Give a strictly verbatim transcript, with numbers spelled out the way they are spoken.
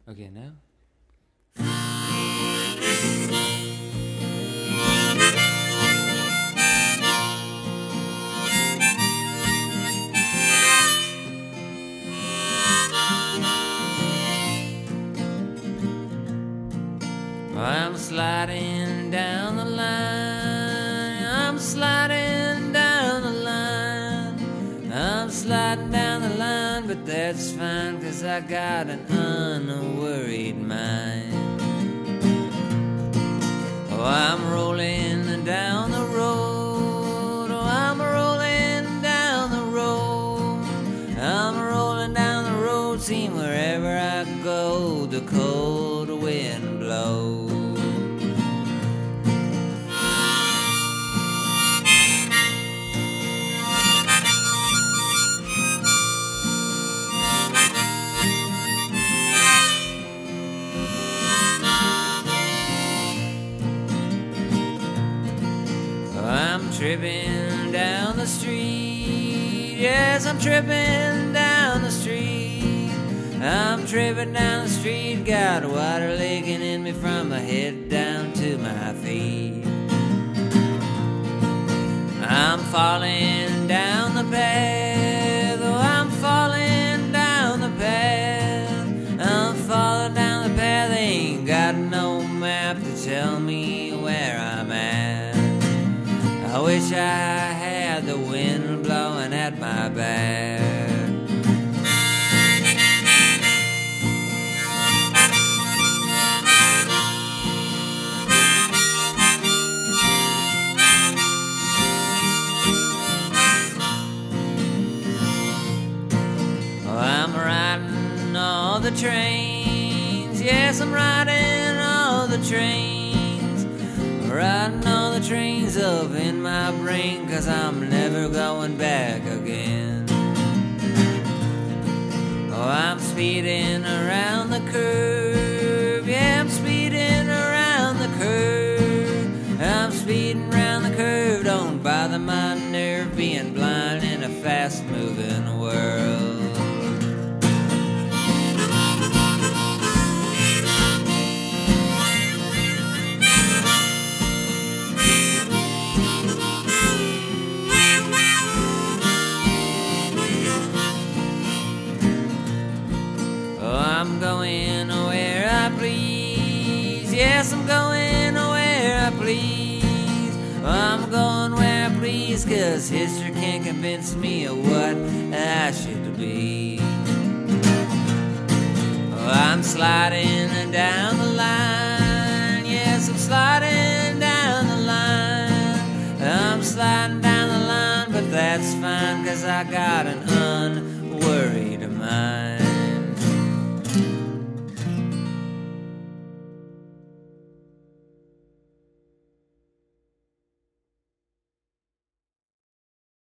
Okay, now? I'm sliding down the line, I'm sliding down the line, I'm sliding down the line, but that's fine, 'cause I got an unworried mind. Oh, I'm rolling down the road, oh, I'm rolling down the road, I'm rolling down the road, seem wherever I go, the cold wind blows. I'm tripping down the street, yes, I'm tripping down the street, I'm tripping down the street, got water leaking in me from my head down to my feet. I'm falling down the path, oh, I'm falling down the path, I'm falling down the path, they ain't got no map to tell me where I'm at. I wish I had the wind blowing at my back. Oh, I'm riding all the trains, yes, I'm riding all the trains, riding all the trains up in my brain, 'cause I'm never going back again. Oh, I'm speeding around the curve, yeah, I'm speeding around the curve, I'm speeding around the curve, don't bother my nerve being blind in a fast-moving world. I'm going where I please, yes, I'm going where I please, I'm going where I please, 'cause history can't convince me of what I should be. Oh, I'm sliding down the line, yes, I'm sliding down the line, I'm sliding down the line, but that's fine, 'cause I got an